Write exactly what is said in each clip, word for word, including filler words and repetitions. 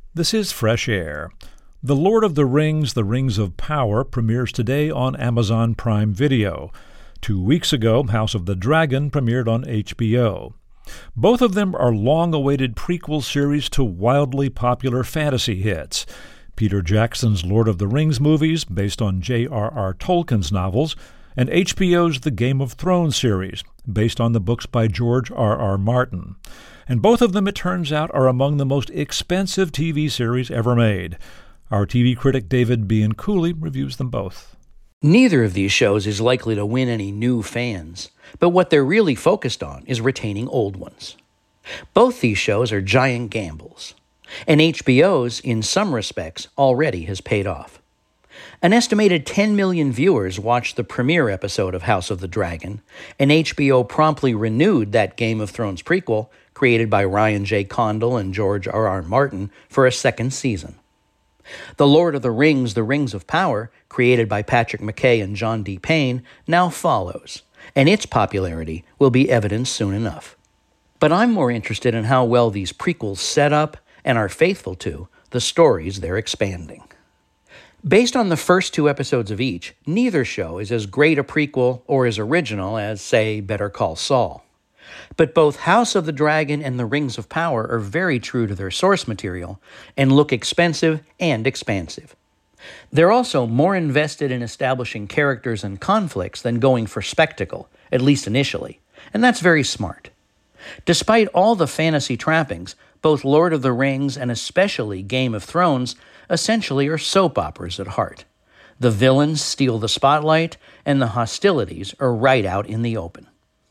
This is Fresh Air. The Lord of the Rings, The Rings of Power premieres today on Amazon Prime Video. Two weeks ago, House of the Dragon premiered on H B O. Both of them are long-awaited prequel series to wildly popular fantasy hits. Peter Jackson's Lord of the Rings movies, based on J R R Tolkien's novels, and H B O's The Game of Thrones series, based on the books by George R R Martin. And both of them, it turns out, are among the most expensive T V series ever made. Our T V critic David Bianculli reviews them both. Neither of these shows is likely to win any new fans, but what they're really focused on is retaining old ones. Both these shows are giant gambles, and H B O's, in some respects, already has paid off. An estimated ten million viewers watched the premiere episode of House of the Dragon, and H B O promptly renewed that Game of Thrones prequel, created by Ryan J. Condal and George R R Martin, for a second season. The Lord of the Rings, The Rings of Power, created by Patrick McKay and John D. Payne, now follows, and its popularity will be evident soon enough. But I'm more interested in how well these prequels set up and are faithful to the stories they're expanding. Based on the first two episodes of each, neither show is as great a prequel or as original as, say, Better Call Saul. But both House of the Dragon and The Rings of Power are very true to their source material and look expensive and expansive. They're also more invested in establishing characters and conflicts than going for spectacle, at least initially, and that's very smart. Despite all the fantasy trappings, both Lord of the Rings and especially Game of Thrones essentially are soap operas at heart. The villains steal the spotlight, and the hostilities are right out in the open.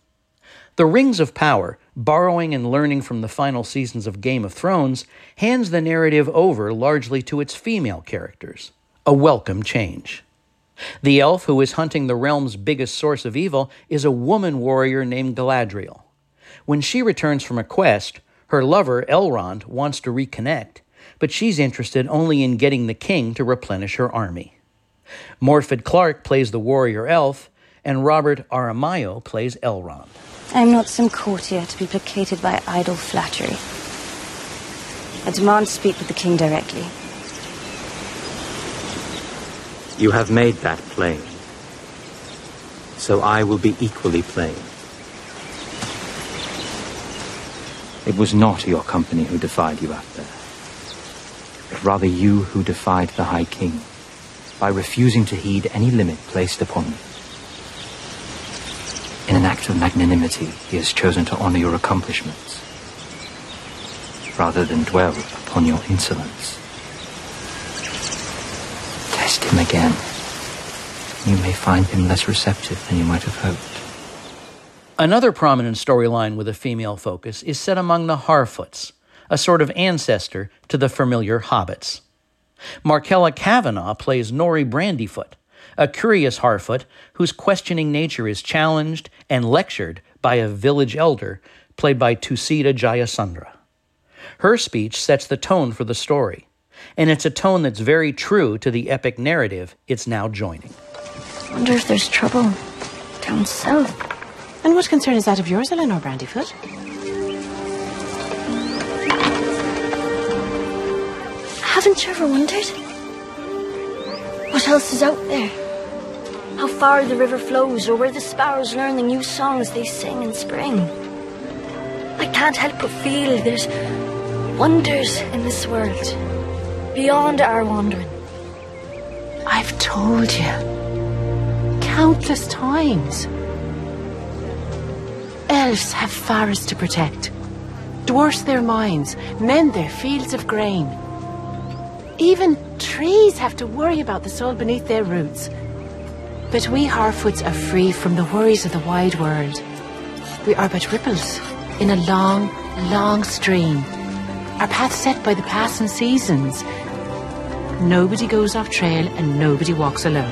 The Rings of Power, borrowing and learning from the final seasons of Game of Thrones, hands the narrative over largely to its female characters. A welcome change. The elf who is hunting the realm's biggest source of evil is a woman warrior named Galadriel. When she returns from a quest, her lover, Elrond, wants to reconnect, but she's interested only in getting the king to replenish her army. Morfydd Clark plays the warrior elf, and Robert Aramayo plays Elrond. I am not some courtier to be placated by idle flattery. I demand to speak with the king directly. You have made that plain, so I will be equally plain. It was not your company who defied you out there, but rather you who defied the High King by refusing to heed any limit placed upon you. In an act of magnanimity, he has chosen to honor your accomplishments, rather than dwell upon your insolence. Test him again. You may find him less receptive than you might have hoped. Another prominent storyline with a female focus is set among the Harfoots, a sort of ancestor to the familiar hobbits. Markella Kavanagh plays Nori Brandyfoot, a curious Harfoot whose questioning nature is challenged and lectured by a village elder played by Tusita Jayasundara. Her speech sets the tone for the story, and it's a tone that's very true to the epic narrative it's now joining. I wonder if there's trouble down south. And what concern is that of yours, Eleanor Brandyfoot? Haven't you ever wondered? What else is out there? How far the river flows, or where the sparrows learn the new songs they sing in spring. I can't help but feel there's wonders in this world, beyond our wandering. I've told you countless times. Elves have forests to protect, dwarfs their mines, mend their fields of grain. Even trees have to worry about the soil beneath their roots. But we Harfoots are free from the worries of the wide world. We are but ripples in a long, long stream. Our path set by the passing seasons. Nobody goes off trail and nobody walks alone.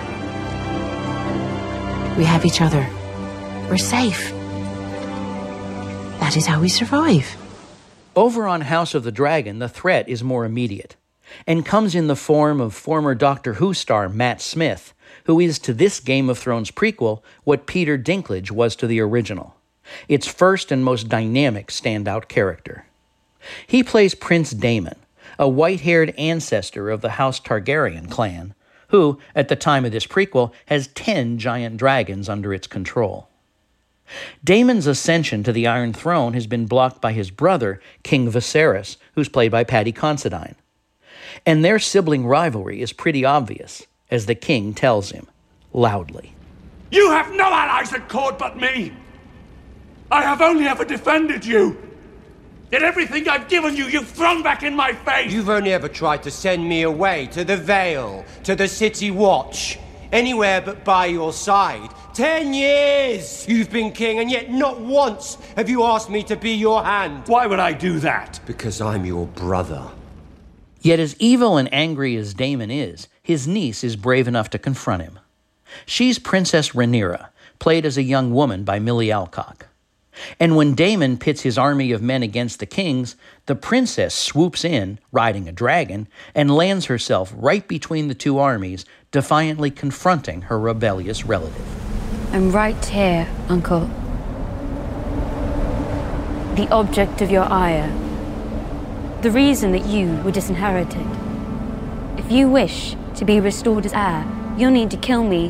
We have each other. We're safe. That is how we survive. Over on House of the Dragon, the threat is more immediate, and comes in the form of former Doctor Who star Matt Smith, who is to this Game of Thrones prequel what Peter Dinklage was to the original, its first and most dynamic standout character. He plays Prince Daemon, a white-haired ancestor of the House Targaryen clan, who, at the time of this prequel, has ten giant dragons under its control. Daemon's ascension to the Iron Throne has been blocked by his brother, King Viserys, who's played by Paddy Considine. And their sibling rivalry is pretty obvious, as the king tells him, loudly. You have no allies at court but me! I have only ever defended you! Yet everything I've given you, you've thrown back in my face! You've only ever tried to send me away to the Vale, to the City Watch. Anywhere but by your side. Ten years you've been king, and yet not once have you asked me to be your hand. Why would I do that? Because I'm your brother. Yet as evil and angry as Daemon is, his niece is brave enough to confront him. She's Princess Rhaenyra, played as a young woman by Millie Alcock. And when Daemon pits his army of men against the king's, the princess swoops in, riding a dragon, and lands herself right between the two armies, defiantly confronting her rebellious relative. I'm right here, Uncle. The object of your ire. The reason that you were disinherited. If you wish to be restored as heir, you'll need to kill me.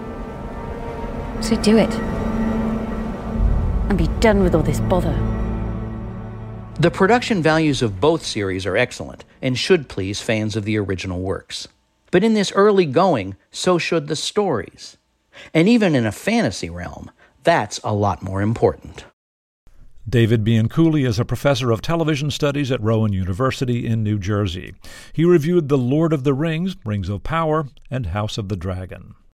So do it. And be done with all this bother. The production values of both series are excellent and should please fans of the original works. But in this early going, so should the stories. And even in a fantasy realm, that's a lot more important. David Bianculli is a professor of television studies at Rowan University in New Jersey. He reviewed The Lord of the Rings, Rings of Power, and House of the Dragon.